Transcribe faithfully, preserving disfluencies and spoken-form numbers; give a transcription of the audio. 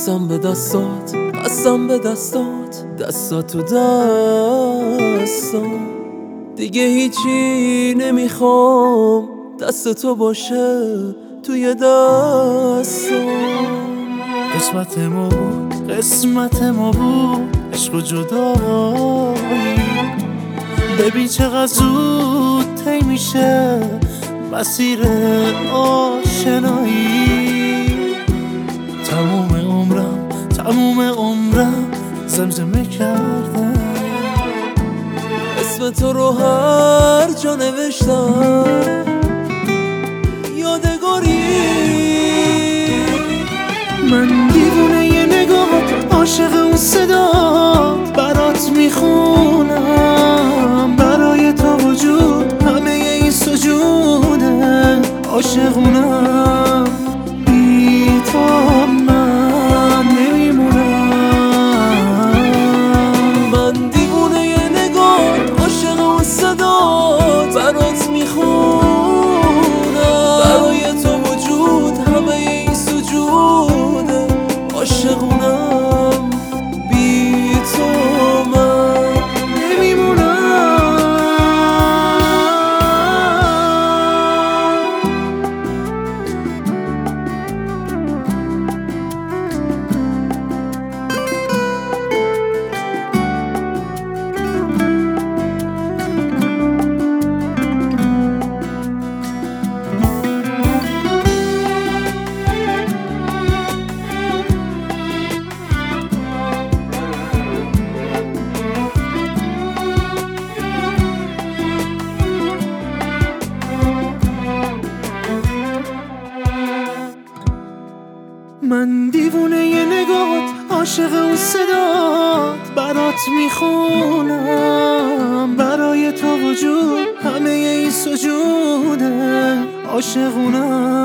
قسم به دستات، قسم به دستات، دستات تو دستم. دیگه هیچی نمیخوام دست تو باشه توی دستم. قسمت ما بود، قسمت ما بود عشق و جدایی. ببین چقدر زود طی میشه مسیر آشنایی. تموم عمرم تموم عمرم زمزمه کردم اسم تو رو هر جا نوشتم یادگاری. من دیوونه یه نگاهت، عاشق اون صدات، برات میخونم برای تو وجود همه این سجوده. عاشقونم بی تو من نمیمونم. من دیوونه یه نگاهت، عاشق اون صدات، برات میخونم برای تو وجود همه این سجوده. عاشقونم بی تو من نمیمونم. من دیوونه یه نگاهت، عاشق اون صدات، برات میخونم برای تو وجود همه این سجوده. عاشقونم